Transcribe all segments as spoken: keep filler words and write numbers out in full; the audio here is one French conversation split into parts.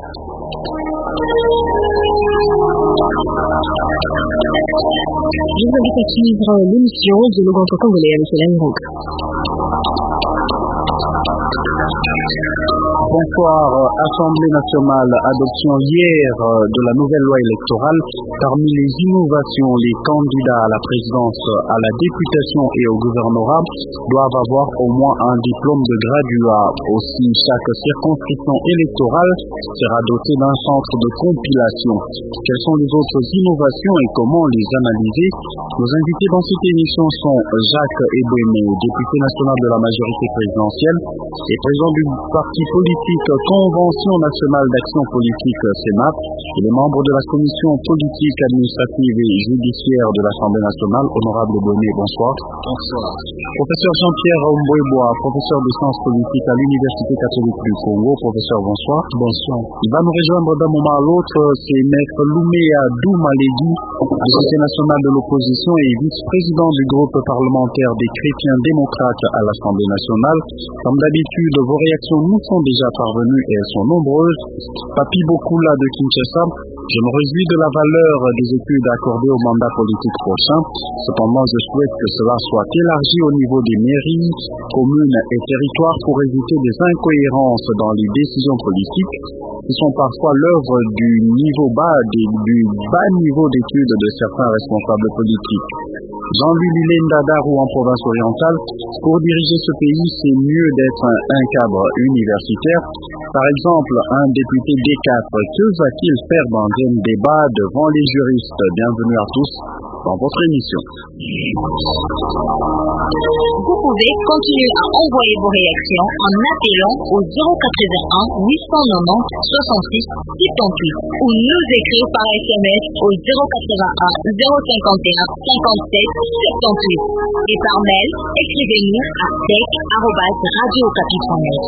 Je vous invite à suivre l'émission du Loganto congolais avec Hélène Roux. Bonsoir. Assemblée nationale, adoption hier de la nouvelle loi électorale. Parmi les innovations, les candidats à la présidence, à la députation et au gouvernorat doivent avoir au moins un diplôme de graduat. Aussi, chaque circonscription électorale sera dotée d'un centre de compilation. Quelles sont les autres innovations et comment les analyser? Nos invités dans cette émission sont Jacques Ebouémé, député national de la majorité présidentielle et président du parti politique Convention nationale d'action politique Sénat. Il est membre de la commission politique, administrative et judiciaire de l'Assemblée nationale. Honorable Ebouémé, bonsoir. Bonsoir. Professeur Jean-Pierre Mbouébois, professeur de sciences politiques à l'Université catholique du Congo. Professeur, bonsoir. Bonsoir. Il va nous rejoindre d'un moment à l'autre, c'est Maître Louméa Doumalégui, député national de l'opposition et vice-président du groupe parlementaire des chrétiens démocrates à l'Assemblée nationale. Comme d'habitude, vos réactions nous sont déjà parvenues et elles sont nombreuses. Papi Bokula de Kinshasa, je me réjouis de la valeur des études accordées au mandat politique prochain. Cependant, je souhaite que cela soit élargi au niveau des mairies, communes et territoires pour éviter des incohérences dans les décisions politiques qui sont parfois l'œuvre du niveau bas, des, du bas niveau d'études de certains responsables politiques. Jean-Louis Lilenda Darou en province orientale, pour diriger ce pays, c'est mieux d'être un, un cadre universitaire. Par exemple, un député D quatre, que va-t-il faire dans un débat devant les juristes? Bienvenue à tous dans votre émission. Vous pouvez continuer à envoyer vos réactions en appelant au zéro quatre-vingt-un huit cent quatre-vingt-dix soixante-six soixante-huit ou nous écrire par S M S au zéro quatre-vingt-un zéro cinquante et un cinquante-sept soixante-huit et par mail, écrivez-nous à tech arobase radio okapi point net.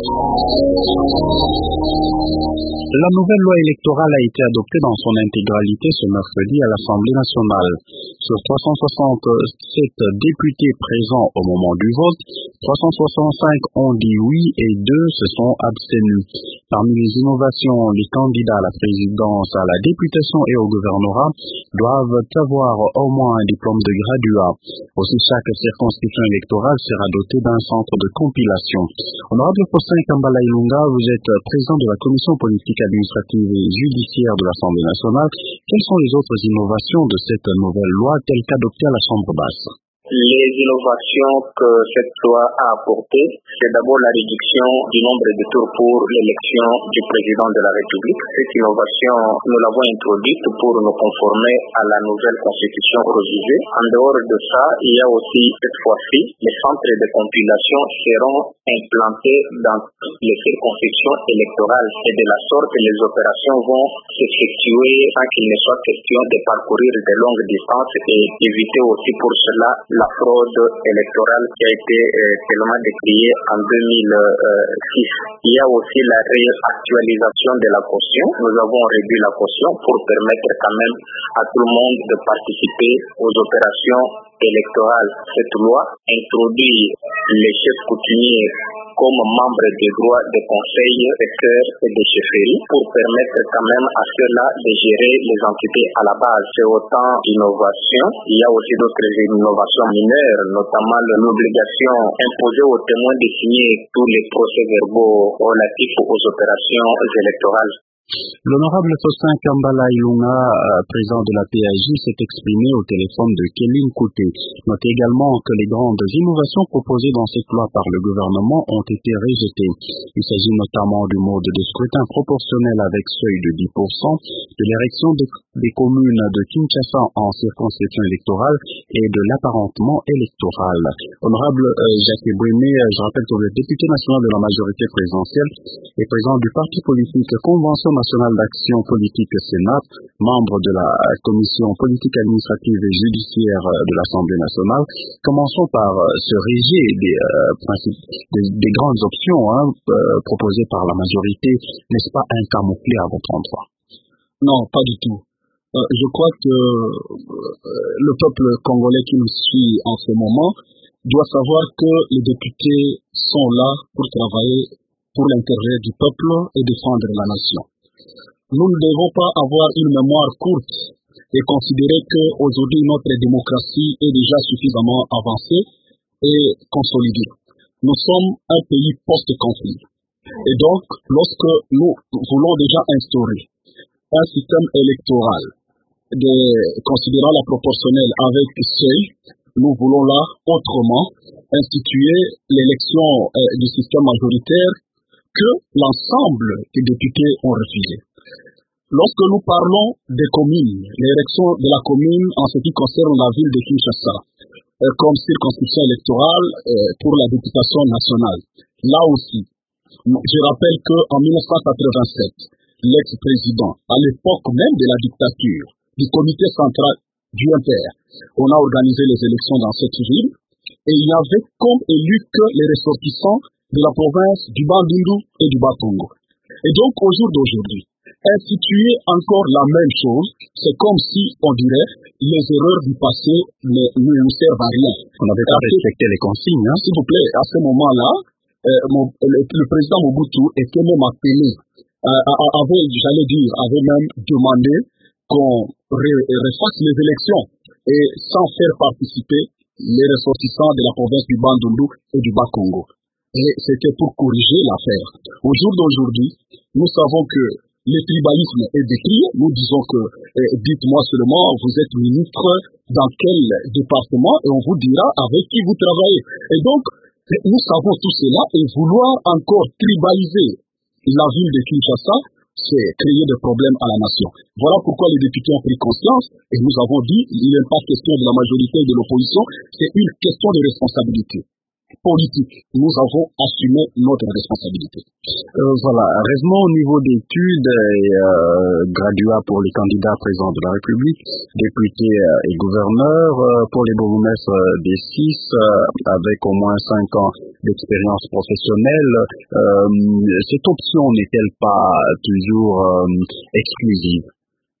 La nouvelle loi électorale a été adoptée dans son intégralité ce mercredi à l'Assemblée nationale. Sur trois cent soixante-sept députés présents au moment du vote, trois cent soixante-cinq ont dit oui et deux se sont abstenus. Parmi les innovations, les candidats à la présidence, à la députation et au gouvernorat doivent avoir au moins un diplôme de graduat. Aussi, chaque circonscription électorale sera dotée d'un centre de compilation. Honorable Faustin Kambala Ilunga, vous êtes président de la commission politique, administrative et judiciaire de l'Assemblée nationale. Quelles sont les autres innovations de cette nouvelle loi telle qu'adoptée à la Chambre basse? Les innovations que cette loi a apportées, c'est d'abord la réduction du nombre de tours pour l'élection du président de la République. Cette innovation, nous l'avons introduite pour nous conformer à la nouvelle constitution révisée. En dehors de ça, il y a aussi cette fois-ci, les centres de compilation seront implantés dans toutes les circonscriptions électorales et de la sorte, les opérations vont s'effectuer sans qu'il ne soit question de parcourir de longues distances et éviter aussi pour cela la fraude électorale qui a été euh, tellement décriée en deux mille six. Il y a aussi la réactualisation de la caution. Nous avons réduit la caution pour permettre quand même à tout le monde de participer aux opérations électorales. Cette loi introduit les chefs coutumiers comme membres des droits de conseil, de cœur et de chefferie pour permettre quand même à ceux-là de gérer les entités à la base. C'est autant d'innovation. Il y a aussi d'autres innovations mineures, notamment l'obligation imposée aux témoins de signer tous les procès-verbaux relatifs aux opérations électorales. L'honorable Faustin Kambala Ilunga, président de la P A J, s'est exprimé au téléphone de Kéline Kouté. Notez également que les grandes innovations proposées dans cette loi par le gouvernement ont été rejetées. Il s'agit notamment du mode de scrutin proportionnel avec seuil de dix pour cent, de l'érection des, des communes de Kinshasa en circonscription électorale et de l'apparentement électoral. Honorable euh, Jacques Ebouémé, je rappelle que vous êtes député national de la majorité présidentielle et président du parti politique Convention nationale d'action politique Sénat, membre de la commission politique administrative et judiciaire de l'Assemblée nationale. Commençons par se régier des, euh, principes, des, des grandes options hein, euh, proposées par la majorité. N'est-ce pas un camouflet à votre endroit? Non, pas du tout. Euh, je crois que euh, le peuple congolais qui nous suit en ce moment doit savoir que les députés sont là pour travailler pour l'intérêt du peuple et défendre la nation. nous ne devons pas avoir une mémoire courte et considérer qu'aujourd'hui notre démocratie est déjà suffisamment avancée et consolidée. Nous sommes un pays post-conflit. Et donc, lorsque nous voulons déjà instaurer un système électoral de, considérant la proportionnelle avec seuil, nous voulons là autrement instituer l'élection euh, du système majoritaire que l'ensemble des députés ont refusé. Lorsque nous parlons des communes, l'élection de la commune en ce qui concerne la ville de Kinshasa, euh, comme circonscription électorale euh, pour la députation nationale, là aussi, je rappelle qu'en mille neuf cent quatre-vingt-sept, l'ex-président, à l'époque même de la dictature, du comité central du M P R, on a organisé les élections dans cette ville et il n'y avait comme élus que les ressortissants de la province du Bandundu et du Bas-Congo. Et donc au jour d'aujourd'hui, instituer encore la même chose, c'est comme si, on dirait, les erreurs du passé ne, ne nous servent à rien. On n'avait pas respecté les consignes. Hein? S'il vous plaît, à ce moment-là, euh, mon, le, le président Mobutu était même appelé, euh, avait, j'allais dire, avait même demandé qu'on refasse les élections et sans faire participer les ressortissants de la province du Bandundu et du Bas-Congo. Et c'était pour corriger l'affaire. Au jour d'aujourd'hui, nous savons que le tribalisme est détruit. Nous disons que, eh, dites-moi seulement, vous êtes ministre dans quel département et on vous dira avec qui vous travaillez. Et donc, nous savons tout cela et vouloir encore tribaliser la ville de Kinshasa, c'est créer des problèmes à la nation. Voilà pourquoi les députés ont pris conscience et nous avons dit, il n'est pas question de la majorité et de l'opposition, c'est une question de responsabilité politique. Nous avons assumé notre responsabilité. Euh, voilà, résumons au niveau d'études et euh, graduats pour les candidats présidents de la République, députés euh, et gouverneurs, euh, pour les bourgmestres euh, des six, euh, avec au moins cinq ans d'expérience professionnelle. Euh, cette option n'est-elle pas toujours euh, exclusive?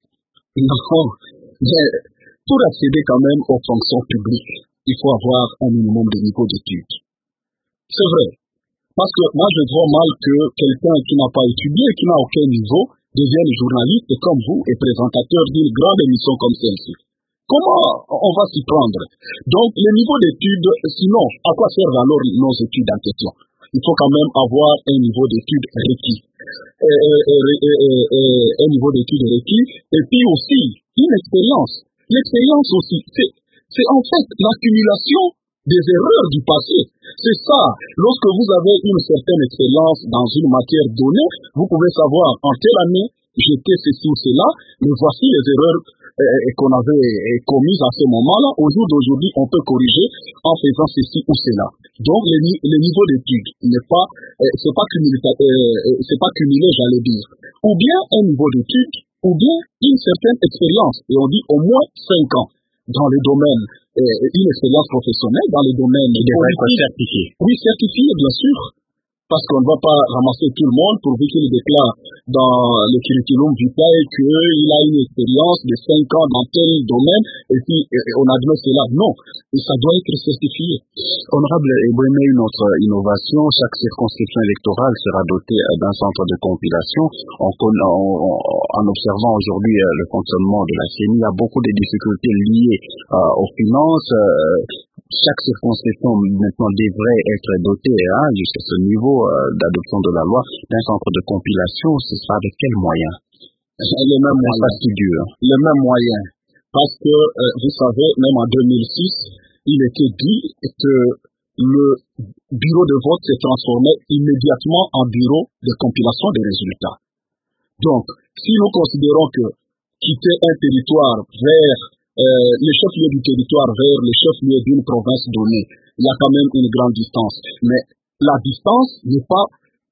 Non, mais pour accéder quand même aux fonctions publiques, il faut avoir un minimum de niveau d'études. C'est vrai. Parce que moi, je vois mal que quelqu'un qui n'a pas étudié, qui n'a aucun niveau, devienne journaliste comme vous et présentateur d'une grande émission comme celle-ci. Comment on va s'y prendre? Donc, le niveau d'études, sinon, à quoi servent alors nos études en question? Il faut quand même avoir un niveau d'études requis. Et, et, et, et, et, un niveau d'études requis. Et puis aussi, une expérience. L'expérience aussi, c'est, c'est en fait l'accumulation des erreurs du passé. C'est ça. Lorsque vous avez une certaine expérience dans une matière donnée, vous pouvez savoir en telle année, j'étais ceci ou cela, mais voici les erreurs euh, qu'on avait euh, commises à ce moment-là. Au jour d'aujourd'hui, on peut corriger en faisant ceci ou cela. Donc, le, le niveau d'études n'est pas, euh, c'est pas cumulé, euh, c'est pas cumulé, j'allais dire. Ou bien un niveau d'études, ou bien une certaine expérience. Et on dit au moins cinq ans dans le domaine, euh, une expérience professionnelle dans le domaine. Il devrait être certifié. Oui, certifié, bien sûr. Parce qu'on ne va pas ramasser tout le monde pourvu qu'il déclare dans le curriculum vitae qu'il a une expérience de cinq ans dans tel domaine et puis on admet cela. Non, et ça doit être certifié. Honorable Ebouémé, une autre innovation, chaque circonscription électorale sera dotée d'un centre de compilation. En, en, en observant aujourd'hui le fonctionnement de la C E N I, il y a beaucoup de difficultés liées euh, aux finances. Euh, chaque circonscription maintenant devrait être dotée hein, jusqu'à ce niveau euh, d'adoption de la loi d'un centre de compilation. Ce sera de quels moyens? Les mêmes moyens. Les mêmes moyens. Parce que, euh, vous savez, même en deux mille six, il était dit que le bureau de vote s'est transformé immédiatement en bureau de compilation des résultats. Donc, si nous considérons que quitter un territoire vers euh, le chef-lieu du territoire vers le chef-lieu d'une province donnée, il y a quand même une grande distance. Mais la distance n'est pas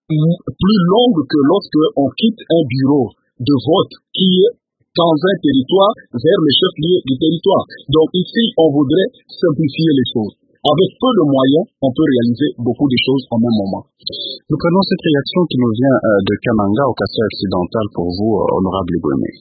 plus longue que lorsque on quitte un bureau de vote qui est dans un territoire vers le chef-lieu du territoire. Donc ici, on voudrait simplifier les choses. Avec peu de moyens, on peut réaliser beaucoup de choses en même moment. Nous prenons cette réaction qui nous vient euh, de Kananga au Kassai occidental pour vous, euh, honorable Ebouémé.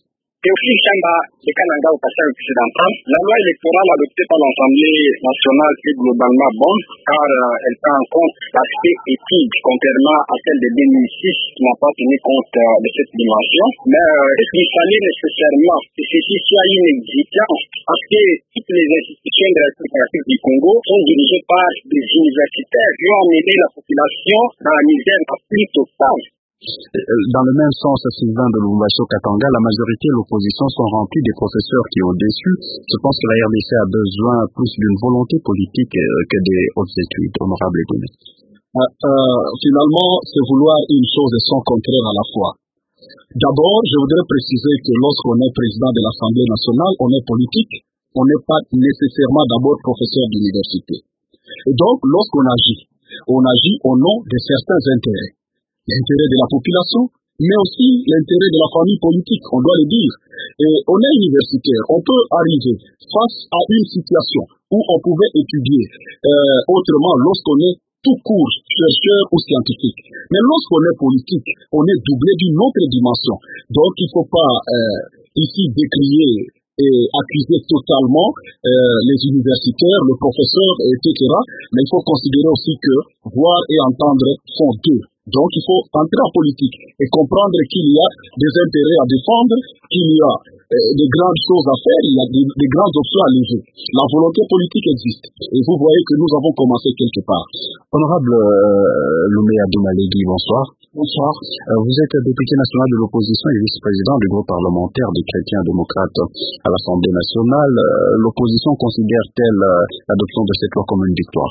Théophile Chamba de Kananga au passage occidental. La loi électorale adoptée par l'Assemblée nationale est globalement bonne car euh, elle prend en compte l'aspect éthique, contrairement à celle de deux mille six qui n'a pas tenu compte euh, de cette dimension. Mais euh, est-ce qu'il fallait nécessairement que ceci soit une exigence parce que toutes les institutions de la République du Congo sont dirigées par des universitaires qui ont amené la population dans la misère la plus totale. Dans le même sens, Sylvain de Lumbacho Katanga, la majorité et l'opposition sont remplies des professeurs qui ont déçu. Je pense que la R D C a besoin plus d'une volonté politique que des hautes études. Honorable Edouard. Euh, euh, finalement, c'est vouloir une chose et son contraire à la fois. D'abord, je voudrais préciser que lorsqu'on est président de l'Assemblée nationale, on est politique, on n'est pas nécessairement d'abord professeur d'université. Et donc, lorsqu'on agit, on agit au nom de certains intérêts. L'intérêt de la population, mais aussi l'intérêt de la famille politique, on doit le dire. Et on est universitaire, on peut arriver face à une situation où on pouvait étudier euh, autrement lorsqu'on est tout court, chercheur ou scientifique. Mais lorsqu'on est politique, on est doublé d'une autre dimension. Donc il ne faut pas euh, ici décrier et accuser totalement euh, les universitaires, le professeur, et cetera. Mais il faut considérer aussi que voir et entendre sont deux. Donc il faut entrer en politique et comprendre qu'il y a des intérêts à défendre, qu'il y a euh, des grandes choses à faire, il y a des, des grandes options à lever. La volonté politique existe. Et vous voyez que nous avons commencé quelque part. Honorable euh, Lumea Doumalégui, bonsoir. Bonsoir. Euh, vous êtes député national de l'opposition et vice-président du groupe parlementaire des chrétiens démocrates à l'Assemblée nationale. Euh, l'opposition considère-t-elle euh, l'adoption de cette loi comme une victoire?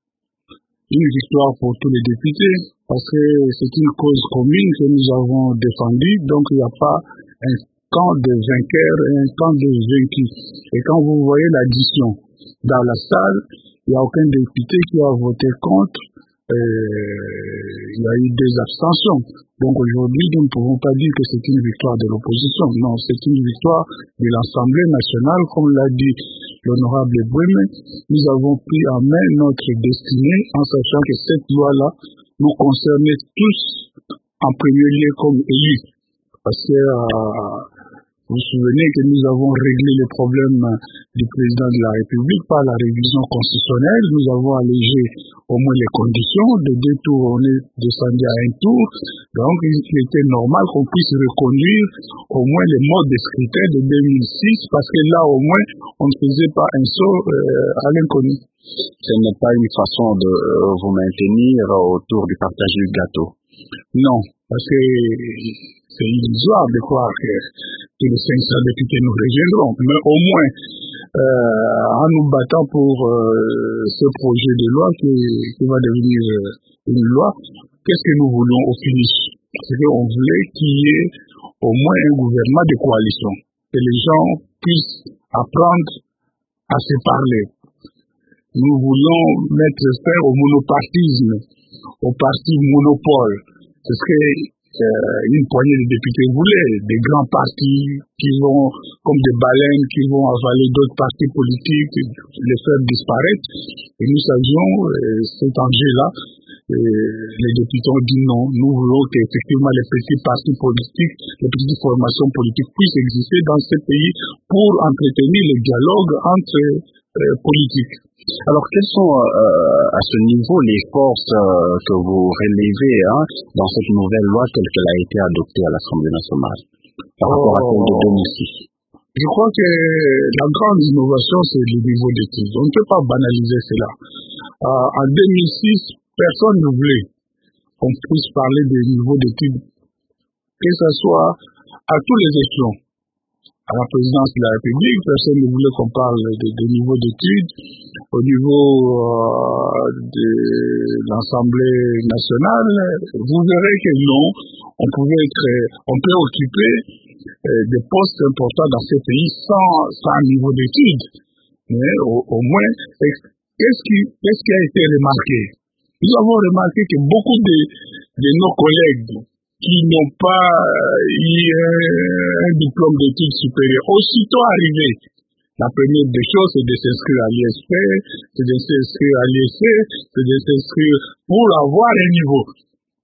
Une victoire pour tous les députés, parce que c'est une cause commune que nous avons défendue, donc il n'y a pas un camp de vainqueurs et un camp de vaincus. Et quand vous voyez l'addition dans la salle, il n'y a aucun député qui a voté contre, euh, il y a eu des abstentions. Donc aujourd'hui, nous ne pouvons pas dire que c'est une victoire de l'opposition. Non, c'est une victoire de l'Assemblée nationale, comme l'a dit l'honorable Brune. Nous avons pris en main notre destinée en sachant que cette loi-là nous concernait tous en premier lieu comme élus. Parce que euh, vous vous souvenez que nous avons réglé le problème du président de la République par la révision constitutionnelle. Nous avons allégé au moins les conditions. De deux tours, on est descendu à un tour. Donc, il était normal qu'on puisse reconduire au moins les modes de scrutin de deux mille six parce que là, au moins, on ne faisait pas un saut euh, à l'inconnu. Ce n'est pas une façon de euh, vous maintenir autour du partage du gâteau. Non, parce que c'est illusoire de croire que, que les cinq cents députés nous reviendront. Mais au moins, euh, en nous battant pour euh, ce projet de loi qui, qui va devenir euh, une loi, qu'est-ce que nous voulons au finish? C'est qu'on voulait qu'il y ait au moins un gouvernement de coalition, que les gens puissent apprendre à se parler. Nous voulons mettre fin au monopartisme, au parti monopole. C'est ce que euh, une poignée de députés voulaient, des grands partis qui vont, comme des baleines, qui vont avaler d'autres partis politiques, les faire disparaître. Et nous savions euh, cet enjeu-là. Euh, les députés ont dit non, nous voulons qu'effectivement les petits partis politiques, les petites formations politiques puissent exister dans ce pays pour entretenir le dialogue entre euh, politiques. Alors, quelles sont euh, à ce niveau les forces euh, que vous relevez hein, dans cette nouvelle loi telle qu'elle a été adoptée à l'Assemblée nationale par rapport oh. à celle de deux mille six? Je crois que la grande innovation, c'est le niveau d'études. On ne peut pas banaliser cela. Euh, en deux mille six, personne ne voulait qu'on puisse parler des niveaux d'études, que ce soit à tous les échelons. À la présidence de la République, personne ne voulait qu'on parle des de niveaux d'études. Au niveau euh, de l'Assemblée nationale, vous verrez que non, on pouvait être, on peut occuper euh, des postes importants dans ces pays sans, sans niveau d'études. Mais au, au moins, qu'est-ce qui, qu'est-ce qui a été remarqué? Nous avons remarqué que beaucoup de, de nos collègues qui n'ont pas eu un diplôme d'études supérieures, aussitôt arrivés, la première des choses, c'est de s'inscrire à l'I S P, c'est de s'inscrire à l'I S C, c'est de s'inscrire pour avoir un niveau.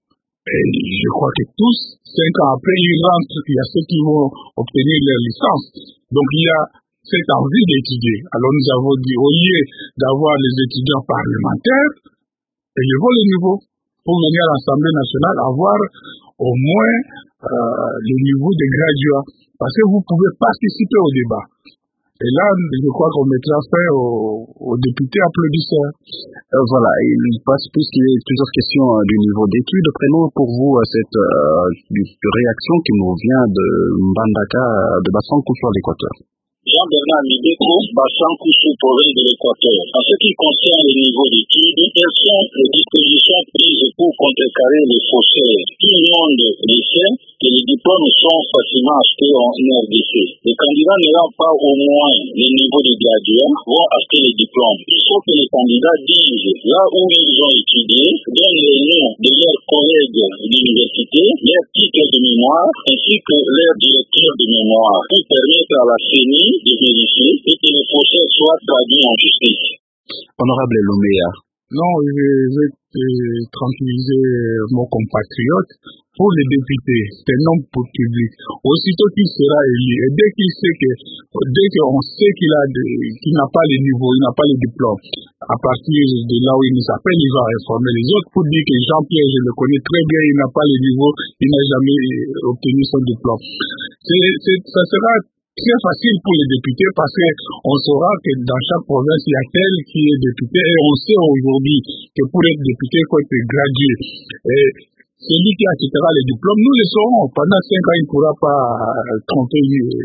Et je crois que tous, cinq ans après, ils rentrent, il y a ceux qui vont obtenir leur licence. Donc il y a cette envie d'étudier. Alors nous avons dit, au lieu d'avoir les étudiants parlementaires, élevons le niveau pour venir à l'Assemblée nationale avoir au moins euh, le niveau des graduats. Parce que vous pouvez participer au débat. Et là, je crois qu'on mettra fin aux, aux députés applaudisseurs. Euh, voilà, il passe plus qu'il y a plusieurs questions euh, du niveau d'études. Prenons pour vous euh, cette euh, réaction qui nous vient de Mbandaka de Bassan-Koussou à l'Équateur. Jean-Bernard Mibeko, Bassan-Koussou, province de l'Équateur. En ce qui concerne le niveau d'études, quelles sont les dispositions prises pour contrecarrer les faussaires? Tout le monde le sait que les diplômes sont facilement achetés en R D C. Les candidats n'ayant pas au moins le niveau de graduat vont acheter les diplômes. Il faut que les candidats disent là où ils ont étudié, donnent les noms de leurs collègues d'université, leurs titres de mémoire, ainsi que leurs directeurs de mémoire, pour permettre à la C E N I de vérifier et que les faussaires soient traduits en justice. Honorable Lumea. Non, je vais euh, tranquilliser mon compatriote. Pour les députés, c'est un homme public. Aussitôt qu'il sera élu, et dès qu'il sait que, dès qu'on sait qu'il a de, qu'il n'a pas le niveau, il n'a pas le diplôme, à partir de là où il nous appelle, il va informer les autres pour dire que Jean-Pierre, je le connais très bien, il n'a pas le niveau, il n'a jamais obtenu son diplôme. C'est, c'est, ça sera très facile pour les députés parce qu'on saura que dans chaque province, il y a tel qui est député et on sait aujourd'hui que pour être député, il faut être gradué. Et celui qui acceptera les diplômes, nous le saurons. Pendant cinq ans, il ne pourra pas tromper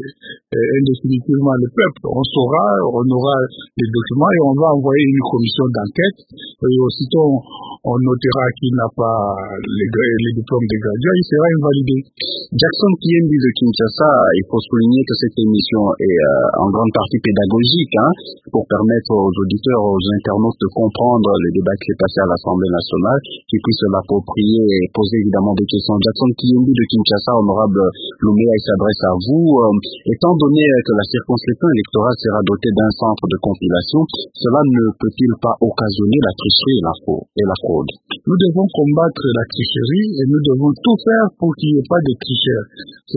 euh, indéfinitivement le peuple. On saura, on aura les documents et on va envoyer une commission d'enquête. Et aussitôt, on notera qu'il n'a pas les, les diplômes de graduat, il sera invalidé. Jackson Kiembi de Kinshasa, il faut souligner que cette émission est euh, en grande partie pédagogique, hein, pour permettre aux auditeurs, aux internautes de comprendre le débat qui s'est passé à l'Assemblée nationale, qu'ils puissent l'approprier et poser évidemment des questions. Jackson Kiembi de Kinshasa, honorable Lumea, il s'adresse à vous. Euh, étant donné que la circonscription électorale sera dotée d'un centre de compilation, cela ne peut-il pas occasionner la tricherie et la fraude? Nous devons combattre la tricherie et nous devons tout faire pour qu'il n'y ait pas de tricheurs.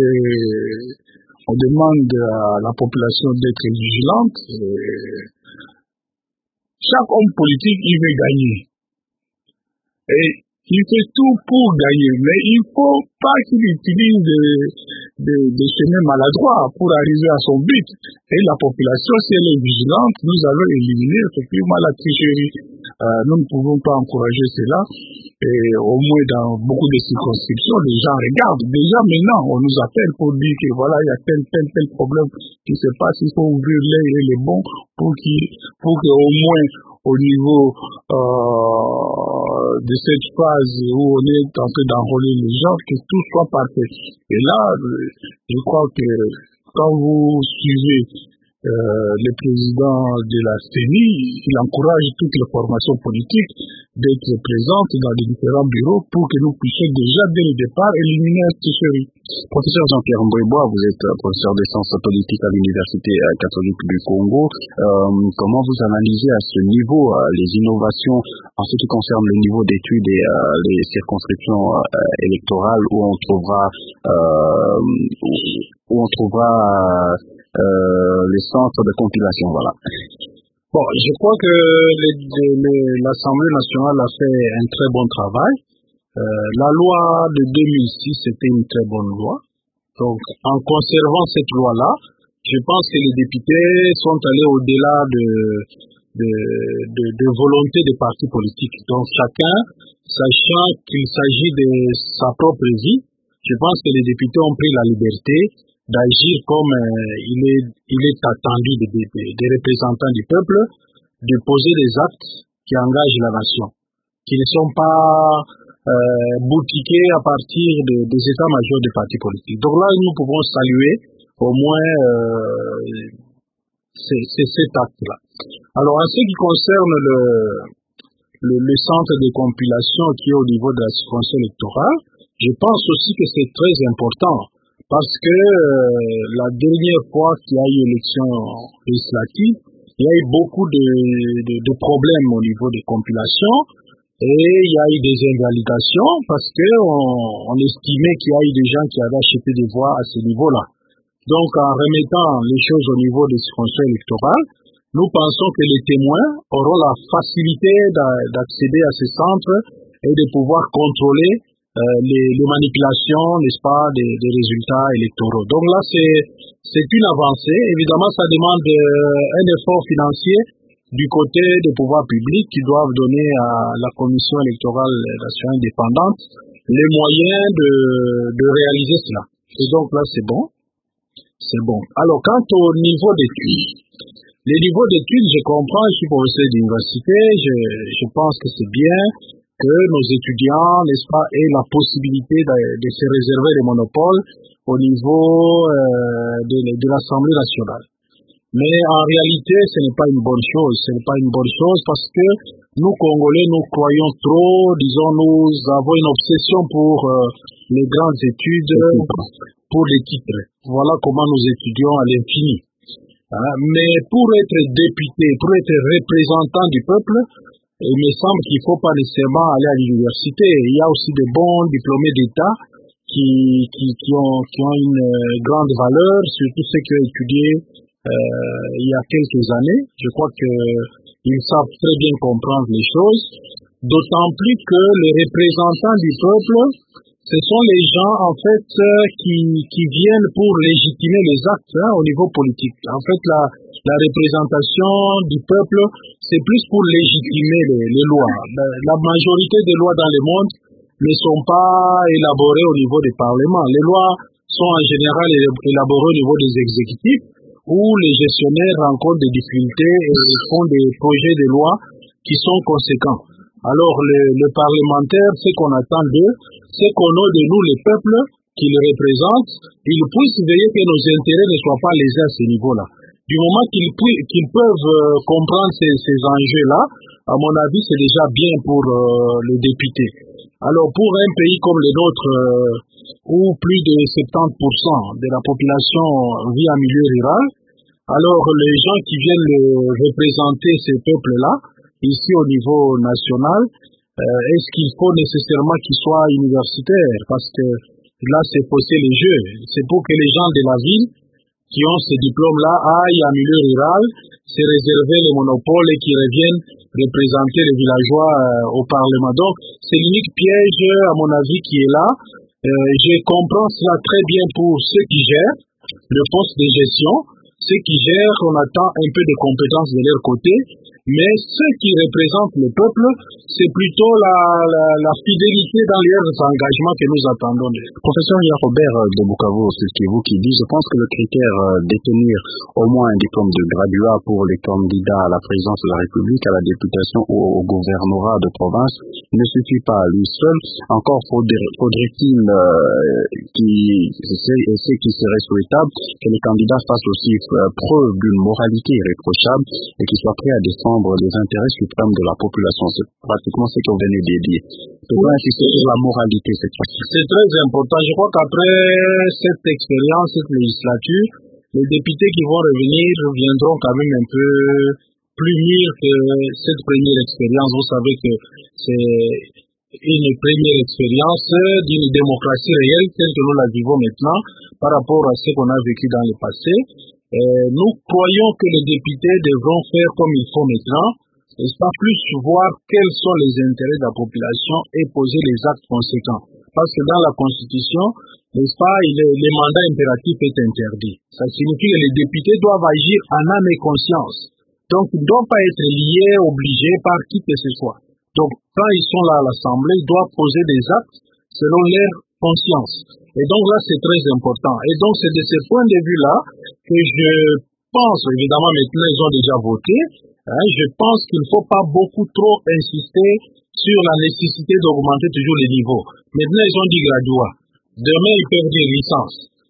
On demande à la population d'être vigilante. Chaque homme politique, il veut gagner. Et il fait tout pour gagner, mais il ne faut pas qu'il utilise des, des, des chemins maladroits pour arriver à son but. Et la population, si elle est vigilante, nous allons éliminer effectivement la tricherie. Euh, nous ne pouvons pas encourager cela. Et au moins dans beaucoup de circonscriptions, les gens regardent. Déjà maintenant, on nous appelle pour dire que voilà, il y a tel, tel, tel problème qui se passe. Il faut ouvrir l'œil et les bons pour qu'il, pour qu'au moins au niveau euh, de cette phase où on est en train d'enrôler les gens, que tout soit parfait. Et là, je crois que quand vous suivez Euh, le président de la C E N I, il encourage toutes les formations politiques d'être présentes dans les différents bureaux pour que nous puissions déjà dès le départ éliminer la tricherie. Professeur Jean-Pierre Mbouébois, vous êtes professeur des sciences politiques à l'Université catholique du Congo. Euh, comment vous analysez à ce niveau euh, les innovations en ce qui concerne le niveau d'études et euh, les circonscriptions euh, électorales où on trouvera euh, où on trouvera euh, Euh, les centres de compilation, voilà. Bon, je crois que l'Assemblée nationale a fait un très bon travail. Euh, la loi de deux mille six, c'était une très bonne loi. Donc, en conservant cette loi-là, je pense que les députés sont allés au-delà de, de, de, de volonté des partis politiques. Donc, chacun, sachant qu'il s'agit de sa propre vie, je pense que les députés ont pris la liberté d'agir comme euh, il, est, il est attendu des, des, des représentants du peuple, de poser des actes qui engagent la nation, qui ne sont pas euh, boutiqués à partir de, des états-majors des partis politiques. Donc là, nous pouvons saluer au moins euh, c'est cet acte-là. Alors, en ce qui concerne le, le, le centre de compilation qui est au niveau de la circonscription électorale, je pense aussi que c'est très important. Parce que euh, la dernière fois qu'il y a eu élection législative, il y a eu beaucoup de, de, de problèmes au niveau des compilations. Et il y a eu des invalidations parce qu'on on estimait qu'il y a eu des gens qui avaient acheté des voix à ce niveau-là. Donc, en remettant les choses au niveau des circonscriptions électorales, nous pensons que les témoins auront la facilité d'accéder à ces centres et de pouvoir contrôler euh, les, les manipulations, n'est-ce pas, des, des résultats électoraux. Donc là, c'est une avancée. Évidemment, ça demande euh, un effort financier du côté des pouvoirs publics qui doivent donner à la Commission électorale nationale indépendante les moyens de, de réaliser cela. Et donc là, c'est bon. C'est bon. Alors, quant au niveau d'études, les niveaux d'études, je comprends, je suis professeur d'université, je, je pense que c'est bien que nos étudiants, n'est-ce pas, aient la possibilité de, de se réserver des monopoles au niveau euh, de, de l'Assemblée nationale. Mais en réalité, ce n'est pas une bonne chose. Ce n'est pas une bonne chose parce que nous, Congolais, nous croyons trop, disons, nous avons une obsession pour euh, les grandes études, pour les titres. Voilà comment nous étudions à l'infini. Hein? Mais pour être député, pour être représentant du peuple, il me semble qu'il ne faut pas nécessairement aller à l'université. Il y a aussi de bons diplômés d'État qui, qui, qui, ont, qui ont une grande valeur, surtout ceux qui ont étudié Euh, il y a quelques années. Je crois qu'ils savent très bien comprendre les choses, d'autant plus que les représentants du peuple, ce sont les gens en fait qui, qui viennent pour légitimer les actes hein, au niveau politique. En fait, la, la représentation du peuple, c'est plus pour légitimer les, les lois. La, la majorité des lois dans le monde ne sont pas élaborées au niveau des parlements. Les lois sont en général élaborées au niveau des exécutifs, où les gestionnaires rencontrent des difficultés et font des projets de loi qui sont conséquents. Alors, le, le parlementaire, ce qu'on attend d'eux, c'est qu'au nom de nous, les peuples qui les représentent, ils puissent veiller que nos intérêts ne soient pas lésés à ce niveau-là. Du moment qu'ils qu'ils peuvent euh, comprendre ces, ces enjeux-là, à mon avis, c'est déjà bien pour euh, les députés. Alors, pour un pays comme le nôtre, euh, où plus de soixante-dix pour cent de la population vit en milieu rural, alors les gens qui viennent représenter ces peuples-là, ici au niveau national, euh, est-ce qu'il faut nécessairement qu'ils soient universitaires? Parce que là, c'est fausser les jeux. C'est pour que les gens de la ville qui ont ces diplômes-là aillent en milieu rural, se réserver les monopoles et qui reviennent représenter les villageois euh, au Parlement. Donc, c'est l'unique piège, à mon avis, qui est là. Euh, je comprends cela très bien pour ceux qui gèrent le poste de gestion. Ceux qui gèrent, on attend un peu de compétences de leur côté, mais ceux qui représentent le peuple, c'est plutôt la, la, la fidélité dans leurs engagements que nous attendons. Professeur, il y a Robert de Bukavu, c'est vous qui dit, je pense que le critère détenir au moins un diplôme de graduat pour les candidats à la présidence de la République, à la députation ou au gouvernorat de province ne suffit pas à lui seul. Encore faudrait-il, euh, qui, ce qui serait souhaitable, que les candidats fassent aussi euh, preuve d'une moralité irréprochable et qu'ils soient prêts à défendre les intérêts suprêmes de la population. C'est pratiquement ce que vous venez de dire. Je veux insister sur la moralité cette fois-ci. C'est très important. Je crois qu'après cette expérience, cette législature, les députés qui vont revenir viendront quand même un peu plus mûrs que cette première expérience. Vous savez que c'est une première expérience d'une démocratie réelle telle que nous la vivons maintenant par rapport à ce qu'on a vécu dans le passé. Euh, nous croyons que les députés devront faire comme il faut maintenant, n'est-ce pas, plus voir quels sont les intérêts de la population et poser les actes conséquents. Parce que dans la Constitution, n'est-ce pas, il est, le mandat impératif est interdit. Ça signifie que les députés doivent agir en âme et conscience. Donc, ils ne doivent pas être liés, obligés par qui que ce soit. Donc, quand ils sont là à l'Assemblée, ils doivent poser des actes selon leur conscience. Et donc là, c'est très important. Et donc, c'est de ce point de vue-là que je pense, évidemment, maintenant, ils ont déjà voté, hein, je pense qu'il ne faut pas beaucoup trop insister sur la nécessité d'augmenter toujours les niveaux. Maintenant, ils ont dit graduat. Demain, ils peuvent dire licence.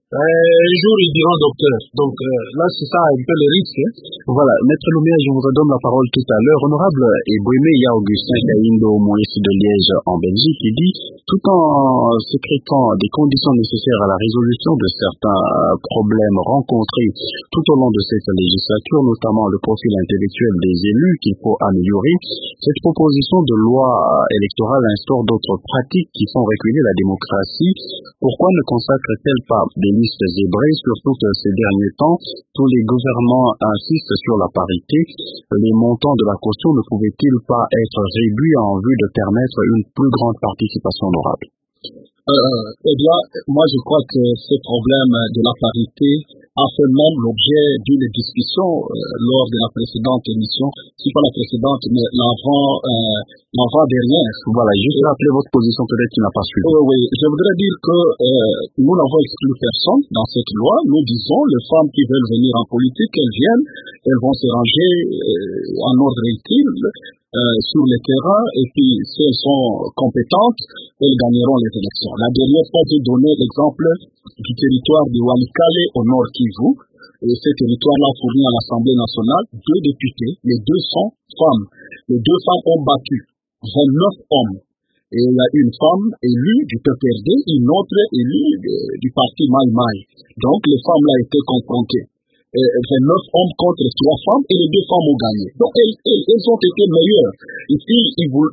Un jour, ils diront docteur. Donc euh, là, c'est ça un peu le risque. Hein. Voilà, Maître Lumea, je vous redonne la parole tout à l'heure. Honorable Ebouémé, il y a Augustin Kaindo, Moïse de Liège en Belgique, qui dit, tout en sécrétant des conditions nécessaires à la résolution de certains problèmes rencontrés tout au long de cette législature, notamment le profil intellectuel des élus qu'il faut améliorer, cette proposition de loi électorale instaure d'autres pratiques qui font reculer la démocratie. Pourquoi ne consacre-t-elle pas des listes zébrées, surtout que ces derniers temps, tous les gouvernements insistent sur la parité? Les montants de la caution ne pouvaient-ils pas être réduits en vue de permettre une plus grande participation honorable? Euh, eh bien, moi je crois que ce problème de la parité a fait même l'objet d'une discussion euh, lors de la précédente émission, si pas la précédente, mais l'avant euh, l'avant dernière. Voilà, juste rappeler votre position peut-être qui n'a pas suivi. Oui, oui, je voudrais dire que euh, nous n'avons exclu personne dans cette loi. Nous disons, les femmes qui veulent venir en politique, elles viennent, elles vont se ranger euh, en ordre utile euh, sur le terrain, et puis si elles sont compétentes, elles gagneront les élections. La dernière fois, j'ai donné l'exemple du territoire de Walikale au nord Kivu, et ce territoire-là fournit à l'Assemblée nationale deux députés, les deux sont femmes. Les deux femmes ont battu vingt-neuf hommes. Et il y a une femme élue du P P R D, une autre élue de, du parti Mai Mai. Donc les femmes-là étaient confrontées. vingt-neuf hommes contre trois femmes, et les deux femmes ont gagné. Donc elles, elles, elles ont été meilleures. Ici, il vous,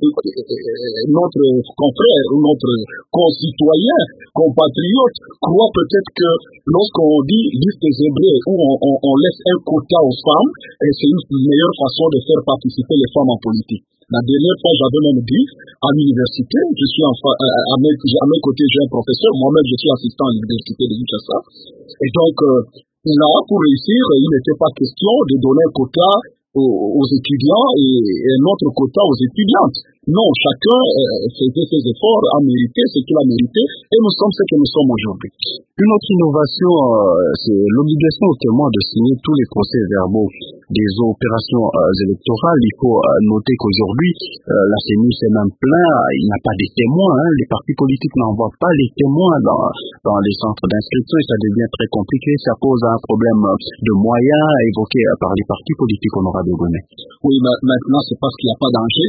notre confrère, notre concitoyen, compatriote, croit peut-être que lorsqu'on dit liste zébrée, où on, on, on laisse un quota aux femmes, c'est une meilleure façon de faire participer les femmes en politique. La dernière fois, j'avais même dit, à l'université, je suis en, à, à, mes, à mes côtés, j'ai un professeur, moi-même je suis assistant à l'université de Kinshasa, et donc, euh, là, pour réussir, il n'était pas question de donner un quota aux, aux étudiants et, et un autre quota aux étudiantes. Non, chacun euh, faisait ses efforts, a mérité ce qu'il a mérité, et nous sommes ce que nous sommes aujourd'hui. Une autre innovation, euh, c'est l'obligation aux témoins de signer tous les procès-verbaux des opérations euh, électorales. Il faut euh, noter qu'aujourd'hui, euh, la C E N I s'est même plein, il n'y a pas des témoins, hein. Les partis politiques n'envoient pas les témoins dans, dans les centres d'inscription, et ça devient très compliqué. Ça pose un problème de moyens évoqué par les partis politiques, honorable Ebouémé. Oui, mais maintenant, c'est parce qu'il n'y a pas danger.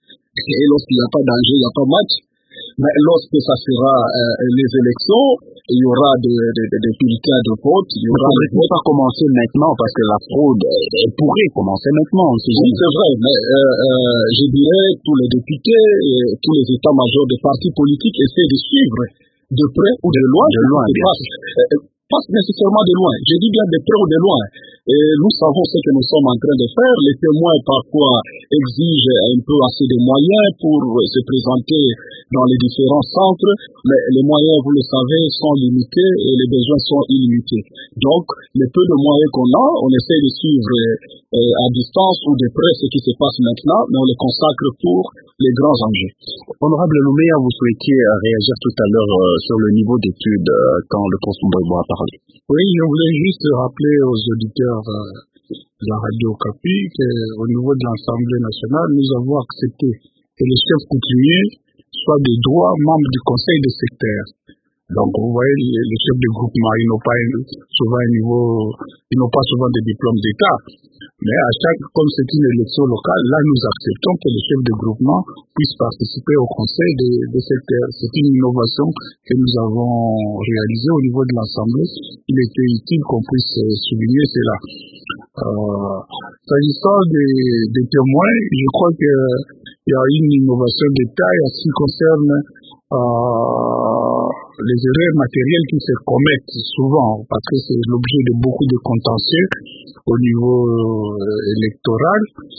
Et lorsqu'il n'y a pas danger, il n'y a pas match. Mais lorsque ça sera euh, les élections, il y aura des de, de, de bulletins de vote. Il y aura ne pourrait pas commencer maintenant parce que la fraude, elle pourrait commencer maintenant. Oui, c'est vrai, mais euh, euh, je dirais tous les députés, et tous les états-majors des partis politiques essaient de suivre de près ou de loin. De loin, bien sûr. Pas nécessairement de loin, je dis bien de près ou de loin. Et nous savons ce que nous sommes en train de faire. Les témoins parfois exigent un peu assez de moyens pour se présenter dans les différents centres, mais les moyens, vous le savez, sont limités et les besoins sont illimités. Donc, les peu de moyens qu'on a, on essaie de suivre euh, à distance ou de près ce qui se passe maintenant, mais on les consacre pour les grands enjeux. Honorable Lumea, vous souhaitiez réagir tout à l'heure euh, sur le niveau d'études euh, quand le professeur Boibo a parlé. Oui, je voulais juste rappeler aux auditeurs euh, de la Radio Okapi qu'au niveau de l'Assemblée nationale, nous avons accepté que les chefs coutumiers soient de droit membres du conseil de secteur. Donc, vous voyez, les, les chefs de groupement, ils n'ont pas souvent un niveau, ils n'ont pas souvent des diplômes d'État. Mais à chaque, comme c'est une élection locale, là, nous acceptons que les chefs de groupement puissent participer au conseil de, de secteur. C'est une innovation que nous avons réalisée au niveau de l'Assemblée. Il était utile qu'on puisse souligner cela. Euh, s'agissant des, des témoins, je crois que il y a une innovation de taille en ce qui concerne euh, les erreurs matérielles qui se commettent souvent, parce que c'est l'objet de beaucoup de contentieux au niveau euh, électoral.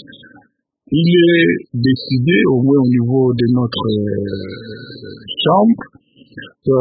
Il est décidé, au moins au niveau de notre euh, chambre, que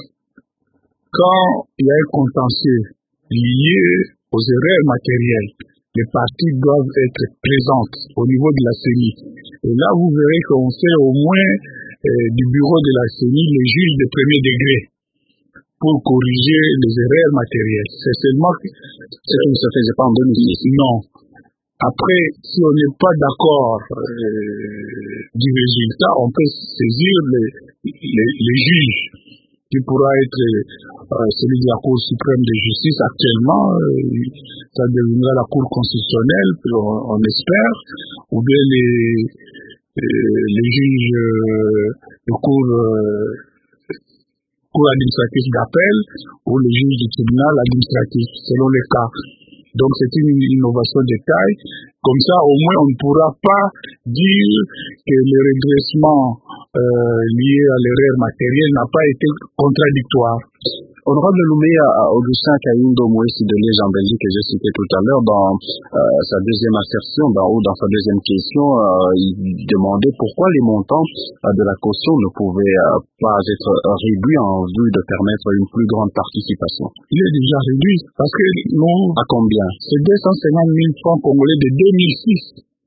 quand il y a un contentieux lié aux erreurs matérielles, les parties doivent être présentes au niveau de la C E N I. Et là, vous verrez qu'on fait au moins euh, du bureau de la C E N I les juges de premier degré pour corriger les erreurs matérielles. C'est seulement que ce qui ne se faisait pas en deux mille six. Non. Après, si on n'est pas d'accord euh, du résultat, on peut saisir les, les, les juges. qui pourra être euh, celui de la Cour suprême de justice actuellement, euh, ça deviendra la Cour constitutionnelle, on, on espère, ou bien les, euh, les juges euh, de Cour, euh, cour administrative d'appel ou les juges du tribunal administratif, selon les cas. Donc c'est une innovation de taille. Comme ça, au moins, on ne pourra pas dire que le redressement euh, lié à l'erreur matérielle n'a pas été contradictoire. Honorable Louméa, Augustin Kayundo Moïse de Liège en Belgique, que j'ai cité tout à l'heure, dans euh, sa deuxième assertion, dans, ou dans sa deuxième question, euh, il demandait pourquoi les montants euh, de la caution ne pouvaient euh, pas être réduits en vue de permettre une plus grande participation. Il est déjà réduit, parce que nous, à combien? C'est deux cent cinquante mille francs congolais de deux mille six.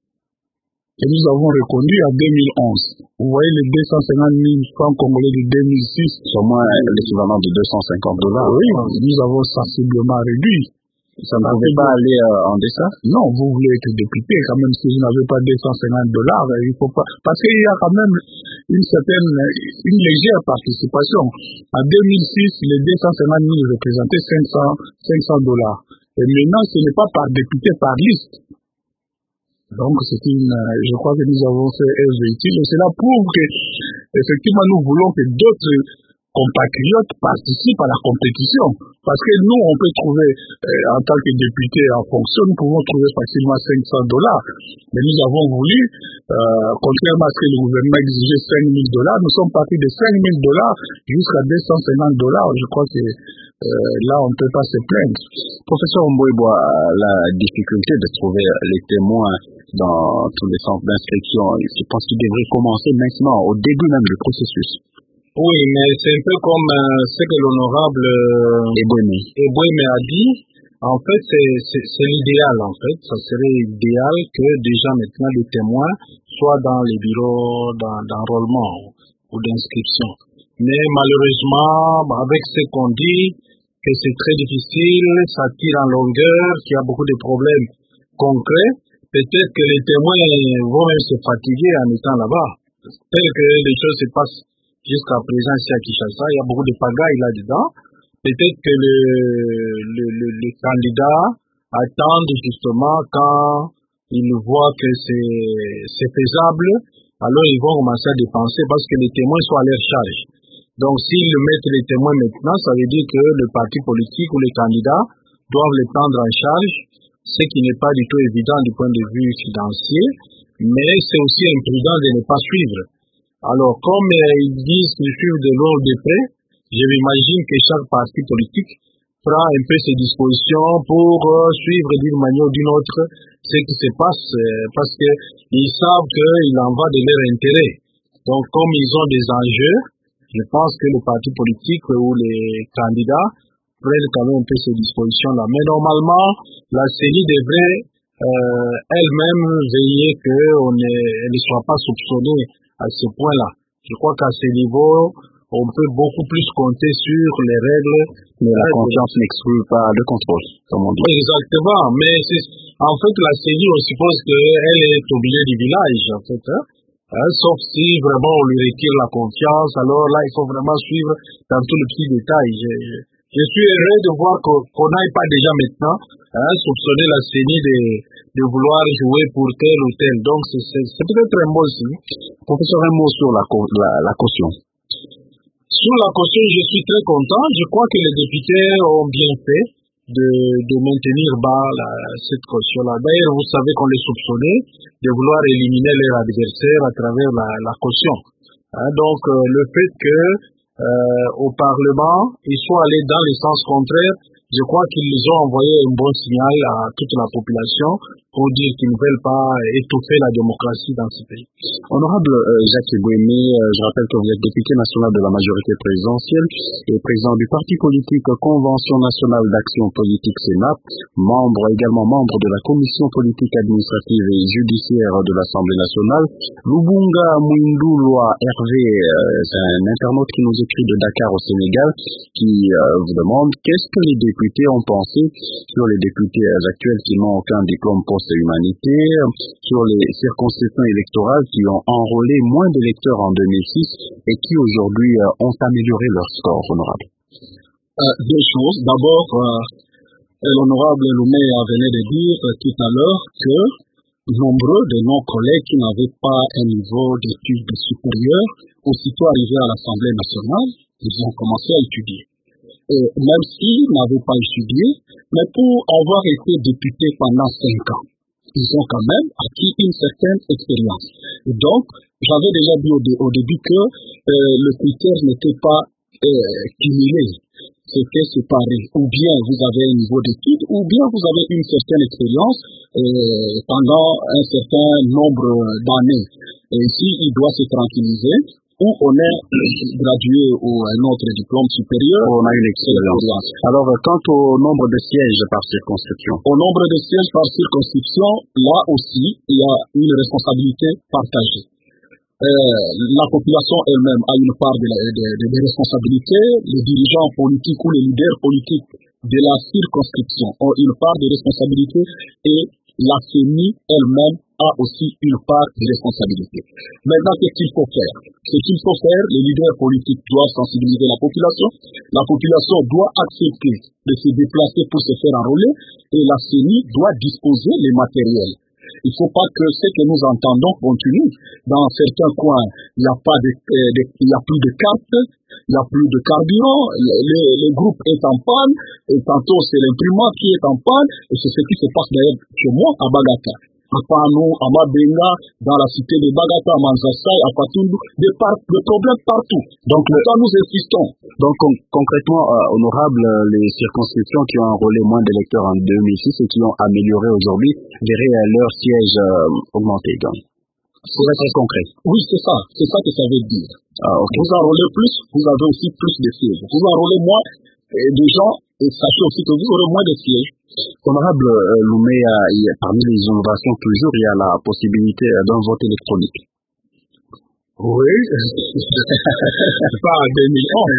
Et nous avons reconduit à deux mille onze. Vous voyez les deux cent cinquante mille francs congolais de deux mille six. C'est au moins l'équivalent de deux cent cinquante dollars. Oui, nous avons sensiblement réduit. Ça ne pouvait pas aller euh, en deçà? Non, vous voulez être député, quand même, si vous n'avez pas deux cent cinquante dollars, il faut pas, parce qu'il y a quand même une certaine, une légère participation. En deux mille six, les deux cent cinquante mille représentaient cinq cents dollars. Et maintenant, ce n'est pas par député, par liste. Donc, c'est une, je crois que nous avons fait un véhicule, et cela prouve que, effectivement, nous voulons que d'autres compatriotes participent à la compétition. Parce que nous, on peut trouver, euh, en tant que député en fonction, nous pouvons trouver facilement cinq cents dollars. Mais nous avons voulu, euh, contrairement à ce que le gouvernement exigeait cinq mille dollars, nous sommes partis de cinq mille dollars jusqu'à deux cent cinquante dollars. Je crois que euh, là, on ne peut pas se plaindre. Professeur Mboiboa, la difficulté de trouver les témoins dans tous les centres d'inscription, je pense qu'il devrait commencer maintenant, au début même du processus. Oui, mais c'est un peu comme euh, ce que l'honorable euh, Ebouémé a dit. En fait, c'est l'idéal, en fait. Ça serait idéal que déjà maintenant les témoins soient dans les bureaux d'enrôlement ou d'inscription. Mais malheureusement, avec ce qu'on dit, que c'est très difficile, ça tire en longueur, qu'il y a beaucoup de problèmes concrets, peut-être que les témoins vont même se fatiguer en étant là-bas. Tel que les choses se passent jusqu'à présent ici à Kinshasa, il y a beaucoup de pagailles là-dedans. Peut-être que le, le, le, les candidats attendent justement quand ils voient que c'est faisable, alors ils vont commencer à dépenser parce que les témoins sont à leur charge. Donc s'ils mettent les témoins maintenant, ça veut dire que le parti politique ou les candidats doivent les prendre en charge, ce qui n'est pas du tout évident du point de vue financier, mais c'est aussi imprudent de ne pas suivre. Alors, comme euh, ils disent qu'ils suivent de loin ou de près, je m'imagine que chaque parti politique prend un peu ses dispositions pour euh, suivre d'une manière ou d'une autre ce qui se passe, euh, parce qu'ils savent qu'il en va de leur intérêt. Donc, comme ils ont des enjeux, je pense que les partis politiques ou les candidats prennent quand même un peu ces dispositions-là. Mais normalement, la C E N I devrait euh, elle-même veiller qu'elle ne soit pas soupçonnée à ce point-là. Je crois qu'à ce niveau, on peut beaucoup plus compter sur les règles. Mais la confiance n'exclut pas le contrôle, comme on dit. Exactement. Mais en fait, la C E N I, on suppose qu'elle est au milieu du village, en fait. Hein? Hein, sauf si vraiment on lui retire la confiance, alors là, il faut vraiment suivre dans tous les petits détails. Je, je, je suis heureux de voir qu'on n'aille pas déjà maintenant hein, soupçonner la C E N I de, de vouloir jouer pour tel ou tel. Donc, c'est peut-être un bon signe. Professeur, un mot sur la, la, la caution. Sur la caution, je suis très content. Je crois que les députés ont bien fait de, de maintenir bas la, cette caution-là. D'ailleurs, vous savez qu'on les soupçonnait de vouloir éliminer leur adversaire à travers la, la caution. Hein, donc, euh, le fait que euh, au Parlement, ils soient allés dans le sens contraire, je crois qu'ils ont envoyé un bon signal à toute la population pour dire qu'ils ne veulent pas étouffer la démocratie dans ce pays. Honorable euh, Jacques Ebouémé, euh, je rappelle que vous êtes député national de la majorité présidentielle et président du parti politique Convention nationale d'action politique Sénat, membre également membre de la commission politique administrative et judiciaire de l'Assemblée nationale. Lubunga Mwindulwa Hervé, euh, c'est un internaute qui nous écrit de Dakar au Sénégal, qui euh, vous demande qu'est-ce que les députés ont pensé sur les députés actuels qui n'ont aucun diplôme post sciences et humanités, sur les circonscriptions électorales qui ont enrôlé moins d'électeurs en deux mille six et qui aujourd'hui euh, ont amélioré leur score, honorable. Euh, deux choses. D'abord, euh, l'honorable Louméa venait de dire euh, tout à l'heure que nombreux de nos collègues qui n'avaient pas un niveau d'études supérieures, aussitôt arrivés à l'Assemblée nationale, ils ont commencé à étudier. Et même s'ils n'avaient pas étudié, mais pour avoir été députés pendant cinq ans, ils ont quand même acquis une certaine expérience. Et donc, j'avais déjà dit au, dé- au début que euh, le critère n'était pas euh, cumulé, c'était séparé. Ou bien vous avez un niveau d'études, ou bien vous avez une certaine expérience euh, pendant un certain nombre d'années. Et ici, il doit se tranquilliser. Ou on est gradué ou un autre diplôme supérieur, on a une expérience. Alors, quant au nombre de sièges par circonscription? Au nombre de sièges par circonscription, là aussi, il y a une responsabilité partagée. Euh, la population elle-même a une part de, la, de, de, de responsabilité, les dirigeants politiques ou les leaders politiques de la circonscription ont une part de responsabilité et la C E N I elle-même a aussi une part de responsabilité. Maintenant, qu'est-ce qu'il faut faire? Ce qu'il faut faire, les leaders politiques doivent sensibiliser la population, la population doit accepter de se déplacer pour se faire enrôler et la C E N I doit disposer les matériels. Il ne faut pas que ce que nous entendons continue. Dans certains coins, il n'y a pas de, de, il y a plus de cartes, il n'y a plus de carburant, le, le, le groupe est en panne, et tantôt c'est l'imprimante qui est en panne, et c'est ce qui se passe d'ailleurs chez moi à Bagata. À Pano, à Mabenga, dans la cité de Bagata, à Manzassai, à Patundu, des, par, des problèmes partout. Donc, pourtant, nous insistons. Donc, con concrètement, euh, honorable, les circonscriptions qui ont enrôlé moins d'électeurs en deux mille six et qui ont amélioré aujourd'hui verraient euh, leur siège euh, augmenter. Donc, pour être concret. Oui, c'est ça. C'est ça que ça veut dire. Ah, okay. Vous enrôlez plus, vous avez aussi plus de sièges. Vous enrôlez moins euh, de gens, et sachez aussi que vous aurez moins de sièges. Honorable euh, Louméa, parmi les innovations toujours, il y a la possibilité d'un vote électronique. Oui, pas en deux mille onze.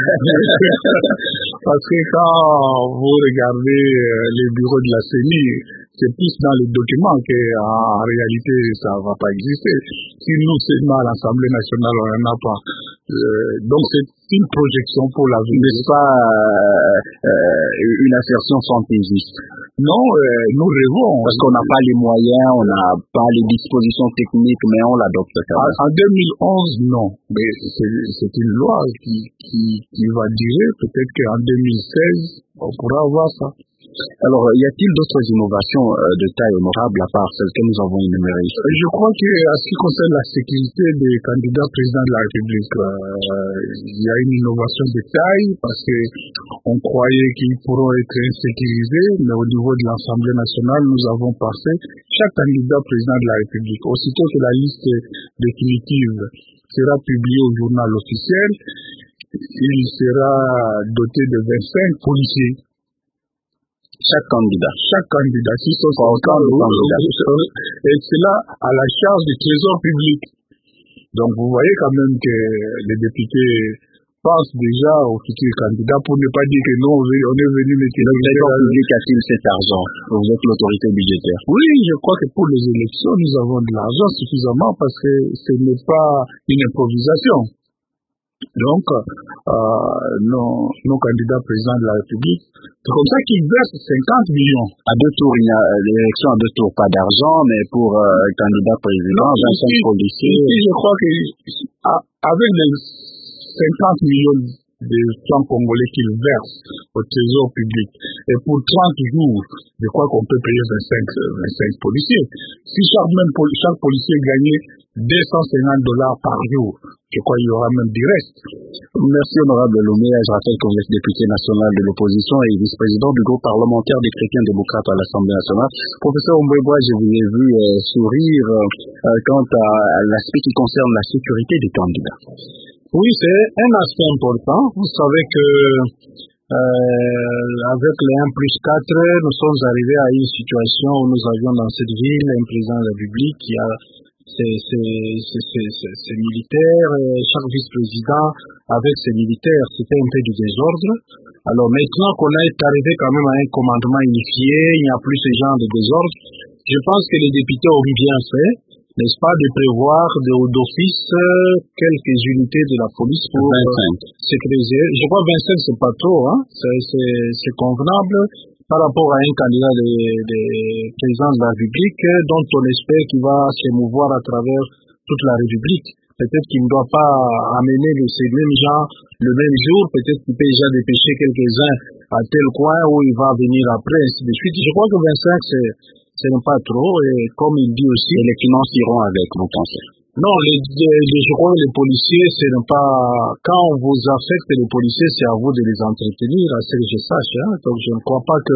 Parce que quand vous regardez les bureaux de la C E N I, c'est plus dans les documents qu'en réalité ça ne va pas exister. Si nous, seulement à l'Assemblée nationale, on n'en a pas. Euh, donc c'est une projection pour l'avenir. N'est-ce pas euh, euh, une assertion fantaisiste? Non, euh, nous rêvons. Parce qu'on n'a pas les moyens, on n'a pas les dispositions techniques, mais on l'adopte quand même. En deux mille onze, non. Mais c'est une loi qui, qui, qui va durer. Peut-être qu'en deux mille seize, on pourra avoir ça. Alors, y a-t-il d'autres innovations euh, de taille honorable à part celles que nous avons énumérées? Je crois qu'à ce qui concerne la sécurité des candidats présidents de la République, euh, il y a une innovation de taille parce qu'on croyait qu'ils pourront être insécurisés, mais au niveau de l'Assemblée nationale, nous avons passé chaque candidat président de la République. Aussitôt que la liste définitive sera publiée au journal officiel, il sera doté de vingt-cinq policiers. Chaque candidat. Chaque candidat, si sont candidats. Et cela à la charge du trésor public. Donc vous voyez quand même que les députés pensent déjà aux futurs candidats pour ne pas dire que non, on est venu mettre le trésor public a-t-il cet argent? Vous êtes l'autorité budgétaire. Oui, je crois que pour les élections, nous avons de l'argent suffisamment parce que ce n'est pas une improvisation. Donc, euh, nos, nos candidats présidents de la République, c'est comme ça qu'ils versent cinquante millions. À deux tours, il y a l'élection à deux tours, pas d'argent, mais pour euh, le candidat président, vingt-cinq policiers. Ici, je crois qu'avec les cinquante millions de francs congolais qu'ils versent au trésor public, et pour trente jours, je crois qu'on peut payer vingt-cinq, vingt-cinq policiers. Si chaque, même, chaque policier gagnait deux cent cinquante dollars par jour, je crois qu'il y aura même du reste. Merci honorable Louméa. Je rappelle que vous êtes député national de l'opposition et vice-président du groupe parlementaire des chrétiens démocrates à l'Assemblée nationale. Professeur Mbouébois, je vous ai vu euh, sourire euh, quant à, à l'aspect qui concerne la sécurité des candidats. Oui, c'est un aspect important. Vous savez que euh, avec les un plus quatre, nous sommes arrivés à une situation où nous avions dans cette ville un président de la République qui a ses militaires, chaque vice-président avec ses militaires, c'était un peu du désordre. Alors maintenant qu'on est arrivé quand même à un commandement unifié, il n'y a plus ce genre de désordre, je pense que les députés ont bien fait, n'est-ce pas, de prévoir d'office quelques unités de la police pour vingt-cinq. sécuriser. Je crois vingt-cinq, c'est pas trop, hein. C'est convenable par rapport à un candidat de, de président de la République dont on espère qu'il va s'émouvoir à travers toute la République. Peut-être qu'il ne doit pas amener de ces mêmes gens le même jour, peut-être qu'il peut déjà dépêcher quelques-uns à tel coin où il va venir après, ainsi de suite. Je crois que vingt-cinq, c'est ce n'est pas trop, et comme il dit aussi... Et les finances iront avec, vous pensez? Non, les, les, je crois que les policiers, ce n'est pas... Quand on vous affecte les policiers, c'est à vous de les entretenir, à ce que je sache. Hein. Donc je ne crois pas que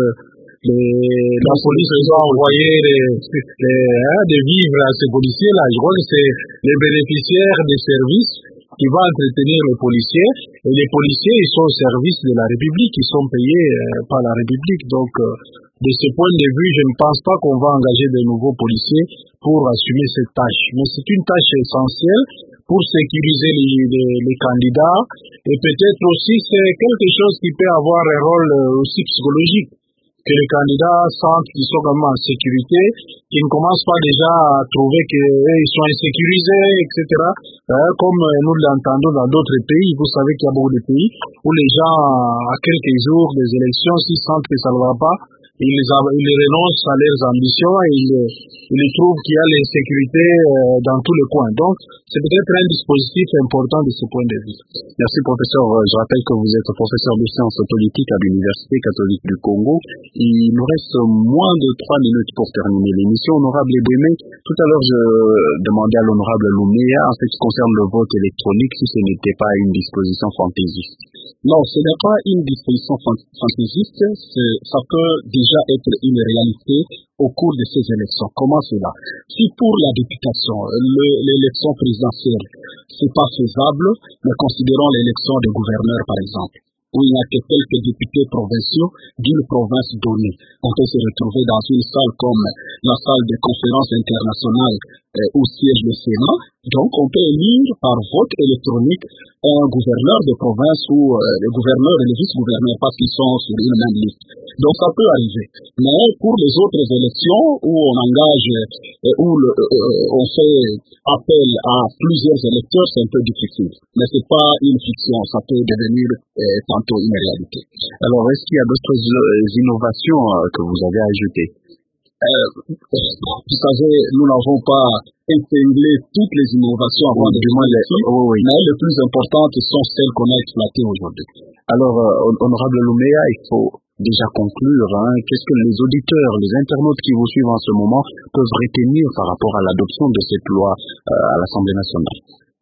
les, la police doit envoyer les, les, hein, des vivres à ces policiers-là. Je crois que c'est les bénéficiaires des services qui vont entretenir les policiers. Et les policiers, ils sont au service de la République, ils sont payés euh, par la République. Donc... Euh, de ce point de vue, je ne pense pas qu'on va engager de nouveaux policiers pour assumer cette tâche. Mais c'est une tâche essentielle pour sécuriser les, les, les candidats et peut-être aussi c'est quelque chose qui peut avoir un rôle aussi psychologique. Que les candidats sentent qu'ils sont quand même en sécurité, qu'ils ne commencent pas déjà à trouver qu'ils sont insécurisés, et cetera. Euh, comme nous l'entendons dans d'autres pays, vous savez qu'il y a beaucoup de pays où les gens, à quelques jours des élections, s'ils sentent que ça ne va pas, ils, ils renoncent à leurs ambitions et ils, ils trouvent qu'il y a l'insécurité euh, dans tous les coins. Donc, c'est peut-être un dispositif important de ce point de vue. Merci, professeur. Je rappelle que vous êtes professeur de sciences politiques à l'Université catholique du Congo. Il nous reste moins de trois minutes pour terminer l'émission. Honorable Ebouémé, tout à l'heure, je demandais à l'honorable Lumea en ce qui concerne le vote électronique si ce n'était pas une disposition fantaisiste. Non, ce n'est pas une disposition fantaisiste, ça peut déjà être une réalité au cours de ces élections. Comment cela? Si pour la députation, l'élection présidentielle, c'est pas faisable, mais considérons l'élection des gouverneurs par exemple, où il n'y a que quelques députés provinciaux d'une province donnée. On peut se retrouver dans une salle comme la salle des conférences internationales euh, où siège le Sénat. Donc on peut élire par vote électronique un gouverneur de province ou euh, le gouverneur et le vice-gouverneur parce qu'ils sont sur une même liste. Donc ça peut arriver. Mais pour les autres élections où on engage, euh, où le, euh, on fait appel à plusieurs électeurs, c'est un peu difficile. Mais c'est pas une fiction, ça peut devenir euh, tantôt une réalité. Alors est-ce qu'il y a d'autres euh, innovations euh, que vous avez ajoutées? Euh, vous savez, nous n'avons pas épinglé toutes les innovations avant de moins les... oh, oui. Mais les plus importantes sont celles qu'on a exploitées aujourd'hui. Alors, euh, honorable Lumea, il faut déjà conclure. Hein. Qu'est-ce que les auditeurs, les internautes qui vous suivent en ce moment peuvent retenir par rapport à l'adoption de cette loi euh, à l'Assemblée nationale?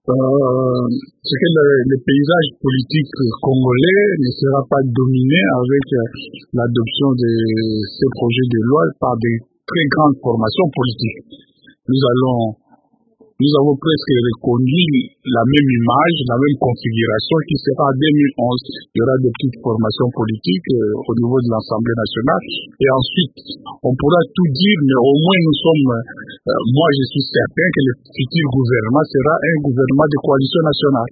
Euh, c'est que le, le paysage politique congolais ne sera pas dominé avec euh, l'adoption de ces projets de loi par des très grandes formations politiques. Nous allons, nous avons presque reconduit la même image, la même configuration qui sera en deux mille onze. Il y aura des petites formations politiques euh, au niveau de l'Assemblée nationale et ensuite on pourra tout dire, mais au moins nous sommes, euh, moi je suis certain que le futur gouvernement sera un gouvernement de coalition nationale.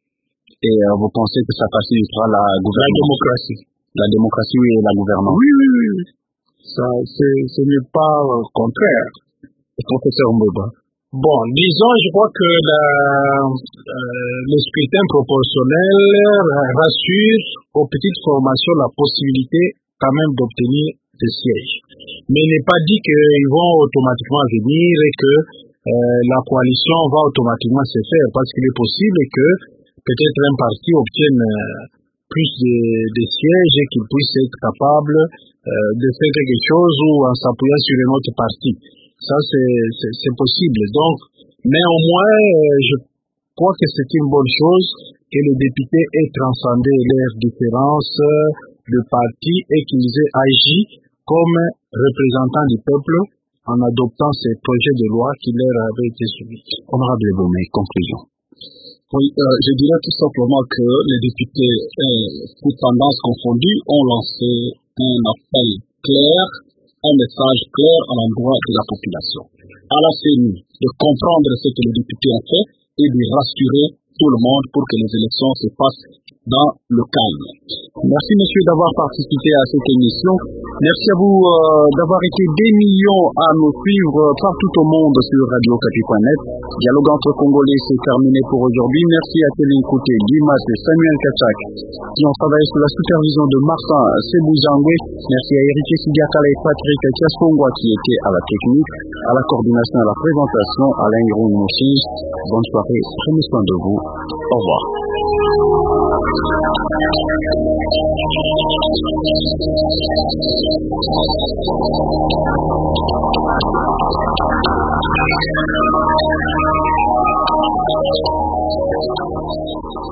Et euh, vous pensez que ça facilitera la gouvernance? La démocratie. La démocratie et la gouvernance. Oui, oui, oui. Ça, ce n'est pas euh, contraire. Professeur Mboba. Bon, disons, je crois que la, euh, le scrutin proportionnel rassure aux petites formations la possibilité quand même d'obtenir des sièges. Mais il n'est pas dit qu'ils vont automatiquement venir et que euh, la coalition va automatiquement se faire, parce qu'il est possible que peut-être un parti obtienne euh, plus de, de sièges et qu'il puisse être capable euh, de faire quelque chose ou en s'appuyant sur une autre partie. Ça, c'est possible. Donc, néanmoins, euh, je crois que c'est une bonne chose que les députés aient transcendé leurs différences de parti et qu'ils aient agi comme représentants du peuple en adoptant ces projets de loi qui leur avaient été soumis. Honorable Ebouémé, conclusion. Oui, euh, je dirais tout simplement que les députés, euh, toutes tendances confondues, ont lancé un appel clair, un message clair à l'endroit de la population. À la C E N I de comprendre ce que les députés ont fait et de rassurer tout le monde pour que les élections se passent dans le calme. Merci monsieur d'avoir participé à cette émission. Merci à vous euh, d'avoir été des millions à nous suivre partout au monde sur radio okapi point net. Dialogue entre Congolais, c'est terminé pour aujourd'hui. Merci à Céline Kouté, Dimas et Samuel Kachak qui ont travaillé sous la supervision de Martin Sebouzangwe. Merci à Eric Sidiakala et Patrick Kiaskongwa qui étaient à la technique, à la coordination, à la présentation, Alain Grou-Moussis. Bonne soirée, prenez soin de vous. Au revoir. Thank you.